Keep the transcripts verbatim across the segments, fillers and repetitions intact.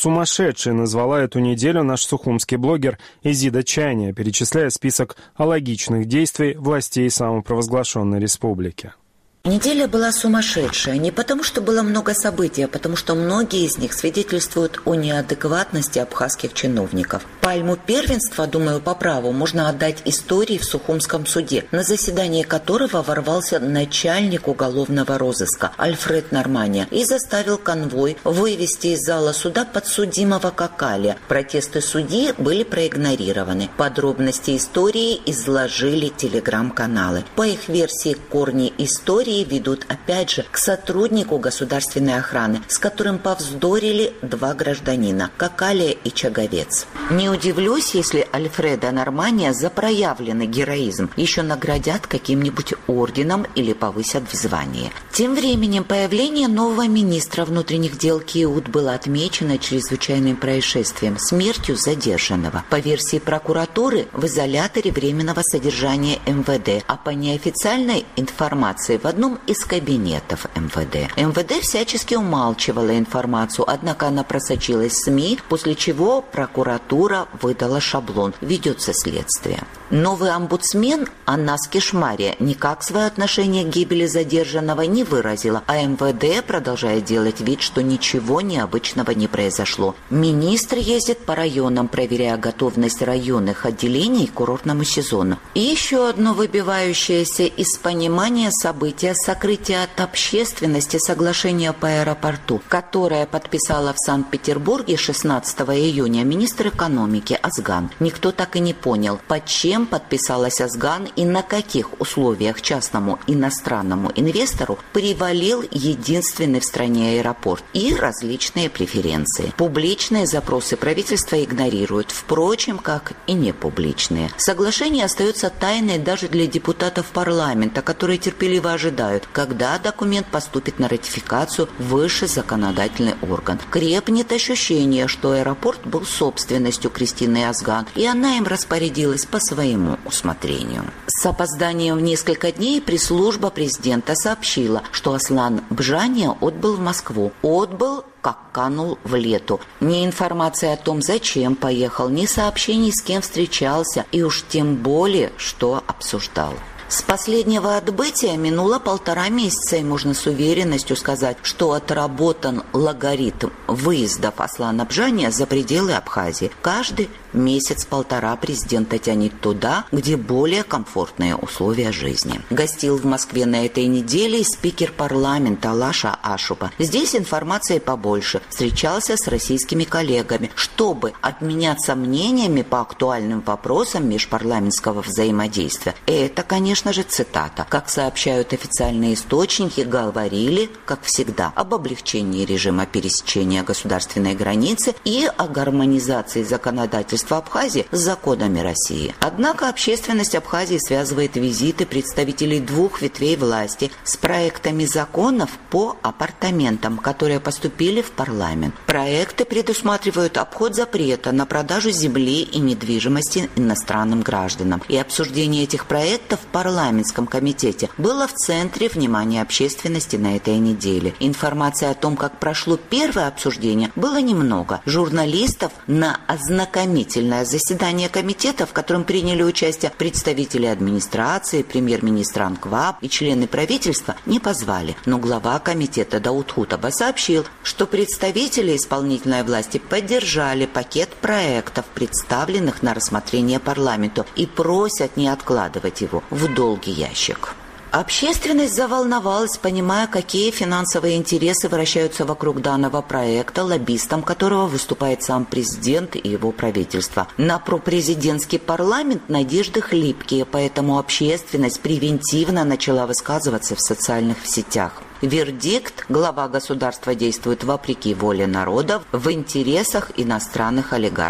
сумасшедшей назвала эту неделю наш сухумский блогер Изида Чайня, перечисляя список алогичных действий властей самопровозглашенной республики. Неделя была сумасшедшая не потому, что было много событий, а потому, что многие из них свидетельствуют о неадекватности абхазских чиновников. Пальму первенства, думаю, по праву можно отдать истории в Сухумском суде, на заседании которого ворвался начальник уголовного розыска Альфред Нормания и заставил конвой вывести из зала суда подсудимого Какаля. Протесты судьи были проигнорированы. Подробности истории изложили телеграм-каналы. По их версии, корни истории ведут опять же к сотруднику государственной охраны, с которым повздорили два гражданина – Какалия и Чаговец. Не удивлюсь, если Альфреда Нормания за проявленный героизм еще наградят каким-нибудь орденом или повысят в звании. Тем временем появление нового министра внутренних дел Киут было отмечено чрезвычайным происшествием – смертью задержанного. По версии прокуратуры, в изоляторе временного содержания эм вэ дэ, а по неофициальной информации в одном из кабинетов эм вэ дэ. эм вэ дэ всячески умалчивала информацию, однако она просочилась в СМИ, после чего прокуратура выдала шаблон. Ведется следствие. Новый омбудсмен Аннас Кишмария никак свое отношение к гибели задержанного не выразила, а эм вэ дэ продолжает делать вид, что ничего необычного не произошло. Министр ездит по районам, проверяя готовность районных отделений к курортному сезону. И еще одно выбивающееся из понимания событие – сокрытие от общественности соглашения по аэропорту, которое подписала в Санкт-Петербурге шестнадцатого июня министр экономики Азган. Никто так и не понял, под чем подписалась Азган и на каких условиях частному иностранному инвестору привалил единственный в стране аэропорт и различные преференции. Публичные запросы правительства игнорируют, впрочем, как и непубличные. Соглашение остается тайной даже для депутатов парламента, которые терпеливо ожидают, когда документ поступит на ратификацию в высший законодательный орган. Крепнет ощущение, что аэропорт был собственностью Кристины Азган, и она им распорядилась по своему усмотрению. С опозданием в несколько дней пресс-служба президента сообщила, что Аслан Бжания отбыл в Москву. Отбыл, как канул в лету. Ни информации о том, зачем поехал, ни сообщений, с кем встречался, и уж тем более, что обсуждал. С последнего отбытия минуло полтора месяца, и можно с уверенностью сказать, что отработан логаритм выездов Аслана Бжания за пределы Абхазии. Каждый месяц-полтора президента тянет туда, где более комфортные условия жизни. Гостил в Москве на этой неделе спикер парламента Лаша Ашупа. Здесь информации побольше. Встречался с российскими коллегами, чтобы обменяться мнениями по актуальным вопросам межпарламентского взаимодействия. Это, конечно, же, цитата. Как сообщают официальные источники, говорили, как всегда, об облегчении режима пересечения государственной границы и о гармонизации законодательства Абхазии с законами России. Однако общественность Абхазии связывает визиты представителей двух ветвей власти с проектами законов по апартаментам, которые поступили в парламент. Проекты предусматривают обход запрета на продажу земли и недвижимости иностранным гражданам. И обсуждение этих проектов в парламенте В парламентском комитете было в центре внимания общественности на этой неделе. Информации о том, как прошло первое обсуждение, было немного. Журналистов на ознакомительное заседание комитета, в котором приняли участие представители администрации, премьер-министр Анкваб и члены правительства, не позвали. Но глава комитета Дауд Хутаба сообщил, что представители исполнительной власти поддержали пакет проектов, представленных на рассмотрение парламенту, и просят не откладывать его в долгий ящик. Общественность заволновалась, понимая, какие финансовые интересы вращаются вокруг данного проекта, лоббистом которого выступает сам президент и его правительство. На пропрезидентский парламент надежды хлипкие, поэтому общественность превентивно начала высказываться в социальных сетях. Вердикт: глава государства действует вопреки воле народа в интересах иностранных олигархов.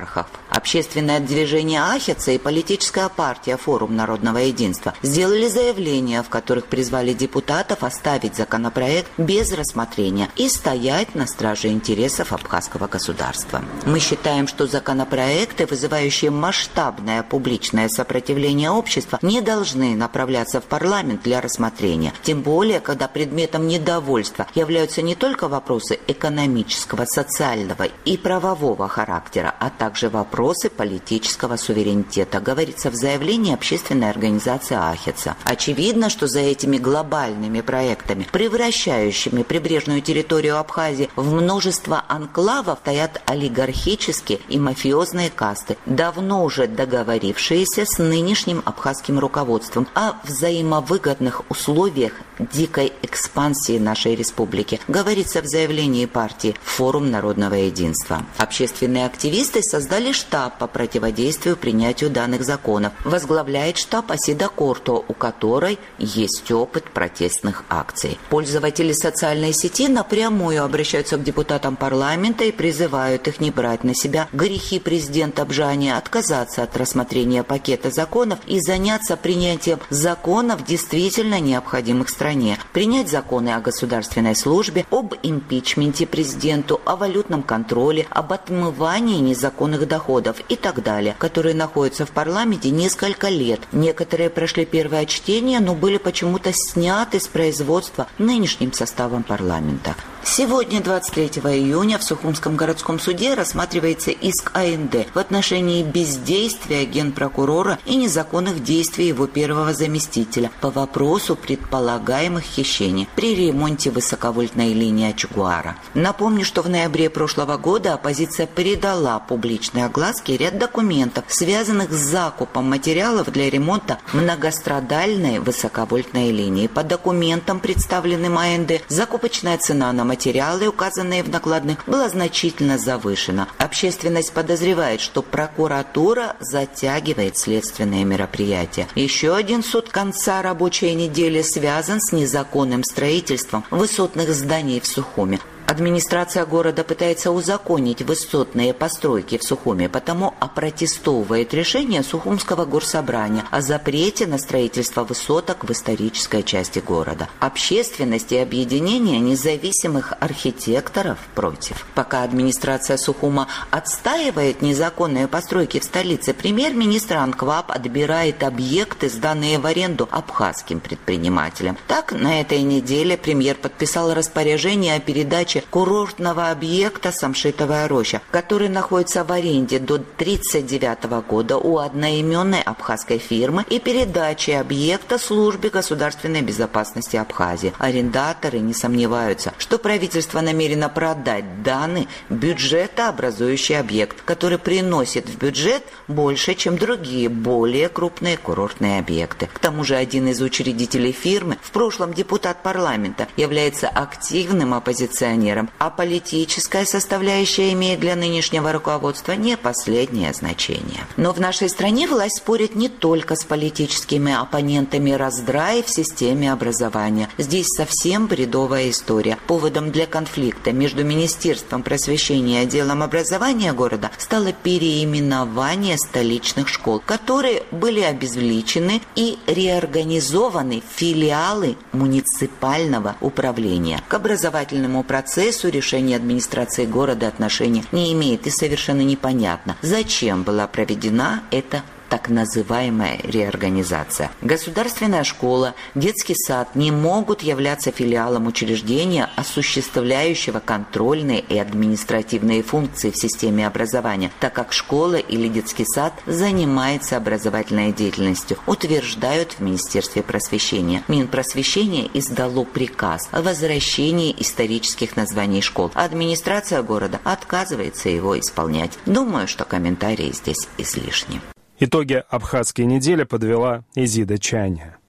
Общественное движение Ахица и политическая партия «Форум народного единства» сделали заявления, в которых призвали депутатов оставить законопроект без рассмотрения и стоять на страже интересов абхазского государства. Мы считаем, что законопроекты, вызывающие масштабное публичное сопротивление общества, не должны направляться в парламент для рассмотрения. Тем более, когда предметом недовольства являются не только вопросы экономического, социального и правового характера, а также вопросы политического суверенитета, говорится в заявлении общественной организации Ахица. Очевидно, что за этими глобальными проектами, превращающими прибрежную территорию Абхазии в множество анклавов, стоят олигархические и мафиозные касты, давно уже договорившиеся с нынешним абхазским руководством о взаимовыгодных условиях дикой экспансии нашей республики, говорится в заявлении партии «Форум народного единства». Общественные активисты создали штаб по противодействию принятию данных законов. Возглавляет штаб Асида Корто, у которой есть опыт протестных акций. Пользователи социальной сети напрямую обращаются к депутатам парламента и призывают их не брать на себя грехи президента Бжани, отказаться от рассмотрения пакета законов и заняться принятием законов, действительно необходимых стране. Принять законы о государственной службе, об импичменте президенту, о валютном контроле, об отмывании незаконных доходов и так далее, которые находятся в парламенте несколько лет. Некоторые прошли первое чтение, но были почему-то сняты с производства нынешним составом парламента. Сегодня, двадцать третьего июня, в Сухумском городском суде рассматривается иск АНД в отношении бездействия генпрокурора и незаконных действий его первого заместителя по вопросу предполагаемых хищений при ремонте высоковольтной линии Ачугуара. Напомню, что в ноябре прошлого года оппозиция передала публичной огласке ряд документов, связанных с закупом материалов для ремонта многострадальной высоковольтной линии. По документам, представленным АНД, закупочная цена на материалы, указанные в накладных, была значительно завышена. Общественность подозревает, что прокуратура затягивает следственные мероприятия. Еще один суд конца рабочей недели связан с незаконным строительством высотных зданий в Сухуме. Администрация города пытается узаконить высотные постройки в Сухуме, потому опротестовывает решение Сухумского горсобрания о запрете на строительство высоток в исторической части города. Общественность и объединение независимых архитекторов против. Пока администрация Сухума отстаивает незаконные постройки в столице, премьер-министр Анкваб отбирает объекты, сданные в аренду абхазским предпринимателям. Так, на этой неделе премьер подписал распоряжение о передаче курортного объекта Самшитовая роща, который находится в аренде до тридцать девятого года у одноименной абхазской фирмы, и передачи объекта службе государственной безопасности Абхазии. Арендаторы не сомневаются, что правительство намерено продать данный бюджетообразующий объект, который приносит в бюджет больше, чем другие более крупные курортные объекты. К тому же один из учредителей фирмы, в прошлом депутат парламента, является активным оппозиционером, а политическая составляющая имеет для нынешнего руководства не последнее значение. Но в нашей стране власть спорит не только с политическими оппонентами раздрая в системе образования. Здесь совсем бредовая история. Поводом для конфликта между Министерством просвещения и отделом образования города стало переименование столичных школ, которые были обезличены и реорганизованы в филиалы муниципального управления. К образовательному процессу решение администрации города отношения не имеет, и совершенно непонятно, зачем была проведена эта так называемая реорганизация. Государственная школа, детский сад не могут являться филиалом учреждения, осуществляющего контрольные и административные функции в системе образования, так как школа или детский сад занимается образовательной деятельностью, утверждают в Министерстве просвещения. Минпросвещение издало приказ о возвращении исторических названий школ. Администрация города отказывается его исполнять. Думаю, что комментарии здесь излишни. Итоги абхазской недели подвела Изида Чайня.